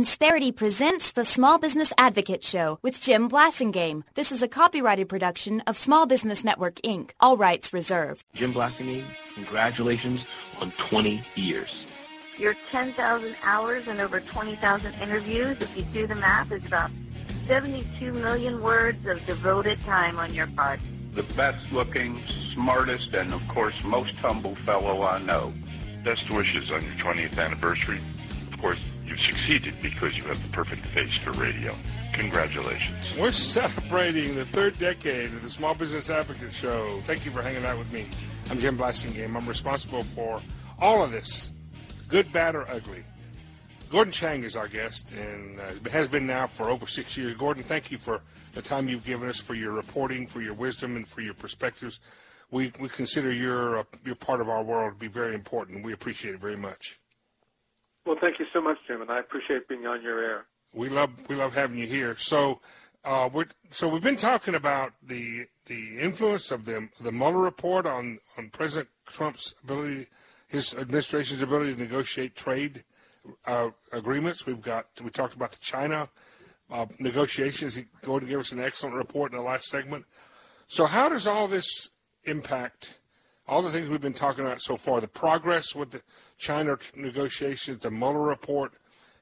Insperity presents the Small Business Advocate Show with Jim Blasingame. This is a copyrighted production of Small Business Network, Inc. All rights reserved. Jim Blasingame, congratulations on 20 years. Your 10,000 hours and over 20,000 interviews, if you do the math, is about 72 million words of devoted time on your part. The best-looking, smartest, and, of course, most humble fellow I know. Best wishes on your 20th anniversary. Of course, you've succeeded because you have the perfect face for radio. Congratulations. We're celebrating the third decade of the Small Business Advocate Show. Thank you for hanging out with me. I'm Jim Blasingame. I'm responsible for all of this, good, bad, or ugly. Gordon Chang is our guest and has been now for over 6 years. Gordon, thank you for the time you've given us, for your reporting, for your wisdom, and for your perspectives. We consider your part of our world to be very important. We appreciate it very much. Well, thank you so much, Jim, and I appreciate being on your air. We love having you here. So we've been talking about the influence of the Mueller report on President Trump's ability, his administration's ability to negotiate trade agreements. We talked about the China negotiations. Gordon gave us an excellent report in the last segment. So how does all this impact all the things we've been talking about so far, the progress with the China negotiations, the Mueller report,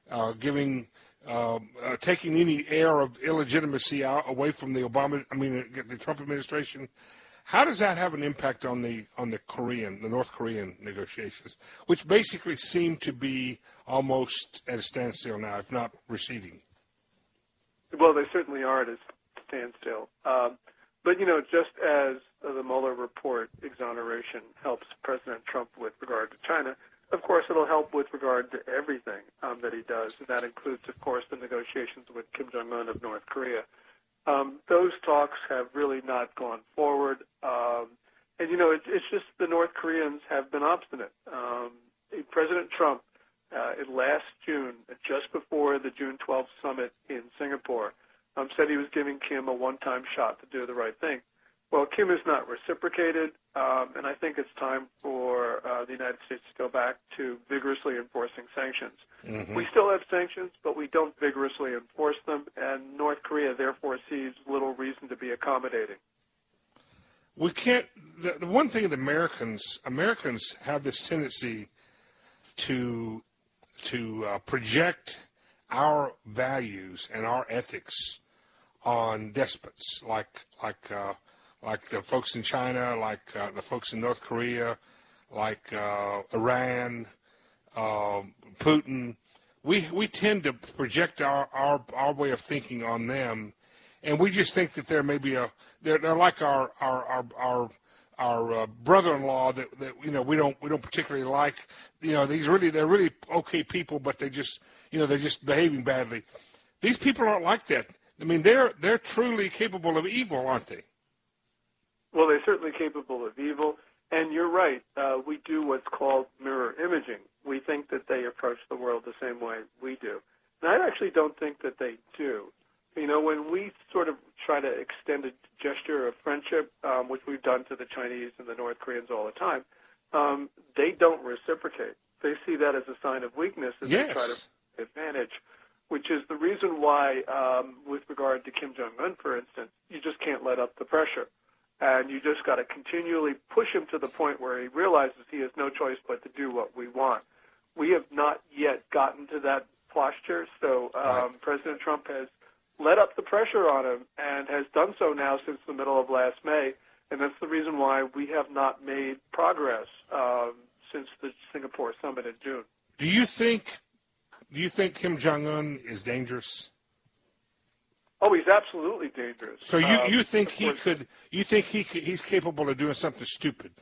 taking any air of illegitimacy away from the Trump administration? How does that have an impact on the North Korean negotiations, which basically seem to be almost at a standstill now, if not receding? Well, they certainly are at a standstill. But, just as the Mueller report exoneration helps President Trump with regard to China, of course, it'll help with regard to everything that he does. And that includes, of course, the negotiations with Kim Jong-un of North Korea. Those talks have really not gone forward. It's just the North Koreans have been obstinate. President Trump, last June, just before the June 12th summit in Singapore, said he was giving Kim a one-time shot to do the right thing. Well, Kim has not reciprocated, and I think it's time for the United States to go back to vigorously enforcing sanctions. Mm-hmm. We still have sanctions, but we don't vigorously enforce them, and North Korea therefore sees little reason to be accommodating. We can't. The one thing that Americans have this tendency to project our values and our ethics on despots like the folks in China, like the folks in North Korea, like Iran, Putin. We tend to project our way of thinking on them, and we just think that they're maybe they're like our brother-in-law that we don't particularly like. They're really okay people, but they're just behaving badly. These people aren't like that. I mean, they're truly capable of evil, aren't they? Well, they're certainly capable of evil, and you're right. We do what's called mirror imaging. We think that they approach the world the same way we do. And I actually don't think that they do. When we sort of try to extend a gesture of friendship, which we've done to the Chinese and the North Koreans all the time, they don't reciprocate. They see that as a sign of weakness as they try to take advantage, which is the reason why, with regard to Kim Jong-un, for instance, you just can't let up the pressure. And you just got to continually push him to the point where he realizes he has no choice but to do what we want. We have not yet gotten to that posture, so President Trump has let up the pressure on him and has done so now since the middle of last May, and that's the reason why we have not made progress since the Singapore summit in June. Do you think Kim Jong-un is dangerous? Oh, he's absolutely dangerous. So you think he could? You think he's capable of doing something stupid?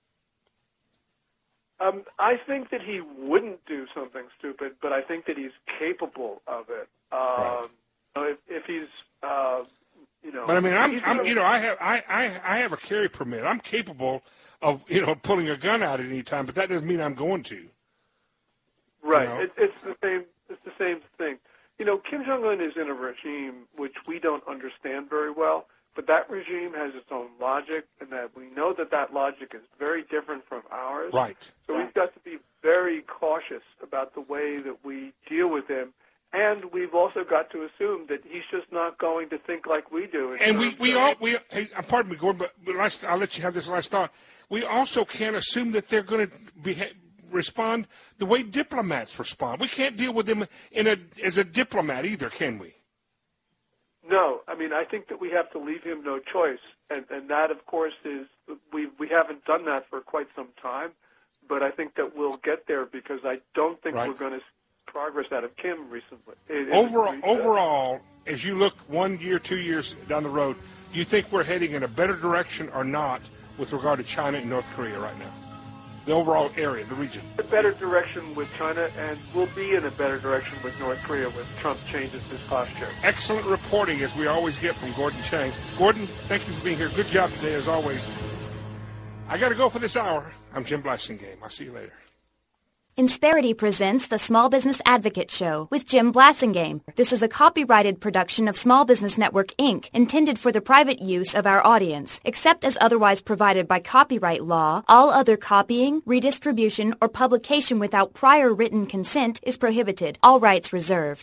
I think that he wouldn't do something stupid, but I think that he's capable of it. Right. If he's, But I mean, I have a carry permit. I'm capable of pulling a gun out at any time, but that doesn't mean I'm going to. Right. It's the same. It's the same thing. Kim Jong-un is in a regime which we don't understand very well, but that regime has its own logic, and that we know that logic is very different from ours. Right. So we've got to be very cautious about the way that we deal with him And we've also got to assume that he's just not going to think like we do. And hey, pardon me, Gordon, but I'll let you have this last thought. We also can't assume that they're going to respond the way diplomats respond. We can't deal with them as a diplomat either, can we? No, I mean, I think that we have to leave him no choice, and that, of course, is we haven't done that for quite some time, but I think that we'll get there because I don't think we're going to see progress out of Kim recently. Overall, as you look 1 year, 2 years down the road, do you think we're heading in a better direction or not with regard to China and North Korea right now? The overall area, the region. A better direction with China, and we'll be in a better direction with North Korea when Trump changes his posture. Excellent reporting, as we always get from Gordon Chang. Gordon, thank you for being here. Good job today, as always. I got to go for this hour. I'm Jim Blasingame. I'll see you later. Insperity presents the Small Business Advocate Show with Jim Blasingame. This is a copyrighted production of Small Business Network, Inc., intended for the private use of our audience. Except as otherwise provided by copyright law, all other copying, redistribution, or publication without prior written consent is prohibited. All rights reserved.